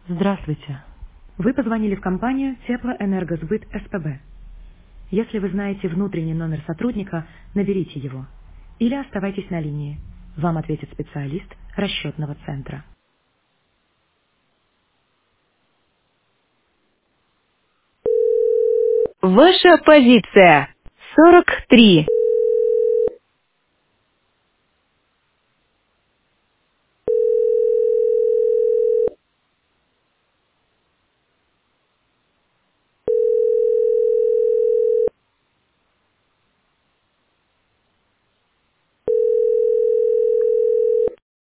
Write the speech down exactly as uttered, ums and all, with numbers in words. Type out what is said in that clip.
Здравствуйте. Вы позвонили в компанию Теплоэнергосбыт СПБ. Если вы знаете внутренний номер сотрудника, наберите его. Или оставайтесь на линии. Вам ответит специалист расчетного центра. Ваша позиция. сорок три.